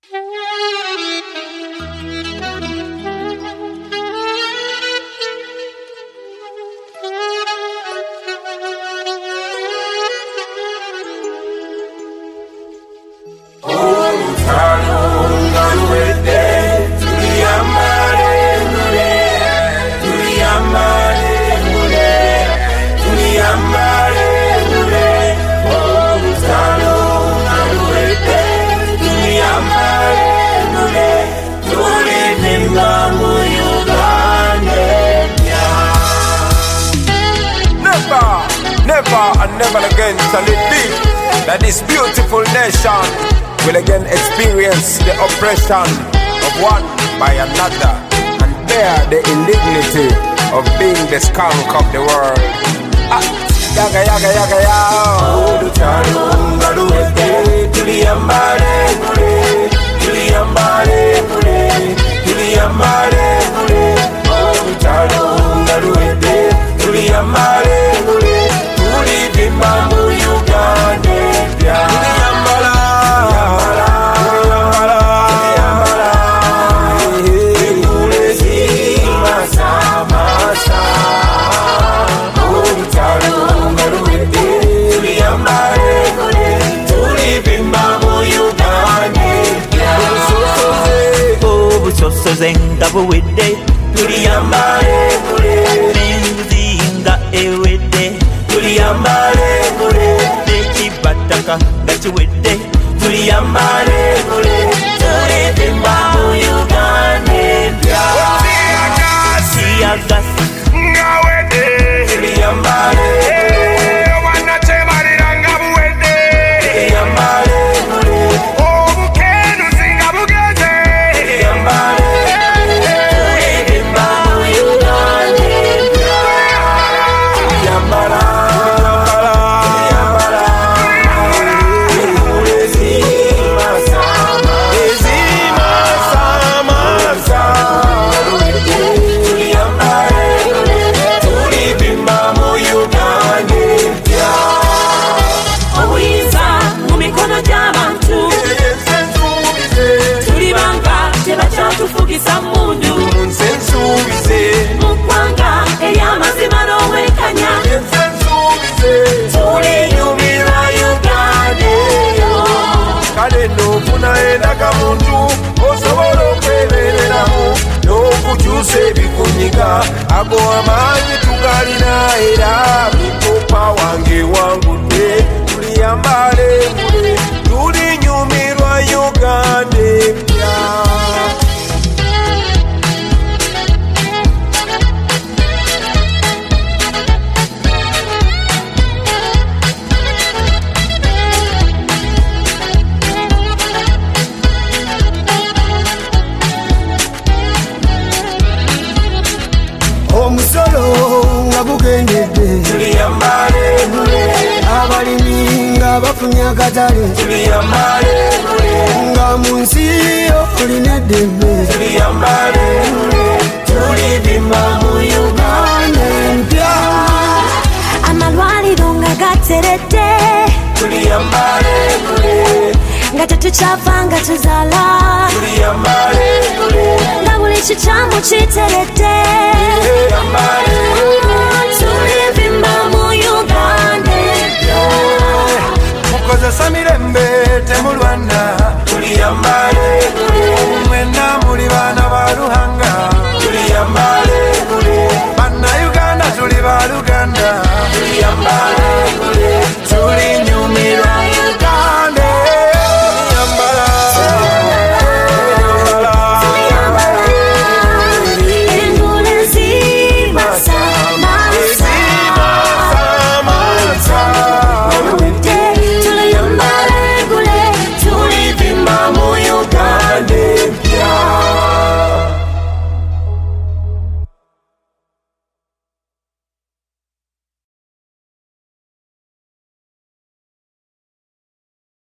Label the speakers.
Speaker 1: Never again shall it be that this beautiful nation will again experience the oppression of one by another and bear the indignity of being the skunk of the world. Yaga yaga yaga ya.
Speaker 2: Zenga buwede tuliyambale kule Zinga ewede tuliyambale kule Nekibataka gachiwede tuliyambale kule Tulivimba mu Uganda Siyagasi ngawede tuliyambale wanachemaliranga buwede tuliyambale kule Obukenu zinga bugeze tuliyambale Tufugisa mundu
Speaker 1: Nsensubize
Speaker 2: Mukwanga eyamazima n'owekanya
Speaker 1: Nsensubize
Speaker 2: Tuliyumirwa Uganda
Speaker 1: Kale n'ofuna endaga muntu osobola okwebereramu n'okukyusa ebikunyiga ago amaanyi tugalina era mikopa wange wangudde tuliyambale ngule tulinyumirwa Uganda empya
Speaker 3: Omusolo nga gugendedde
Speaker 1: tuliyambale ngule
Speaker 3: abalimi nga bafunye akatale
Speaker 1: tuliyambale ngule
Speaker 3: nga mu nsi olina eddembe
Speaker 1: tuliyambale ngule tulivimba mu Uganda
Speaker 3: empya
Speaker 4: amalwaliro nga gateredde
Speaker 1: tuliyambale ngule
Speaker 4: nga tetukyavanga tuzaala
Speaker 1: tuliyambale ngule
Speaker 4: nga buli kikyamu kiteredde tulivimba mu Uganda
Speaker 1: mukozesa mirembe temulwana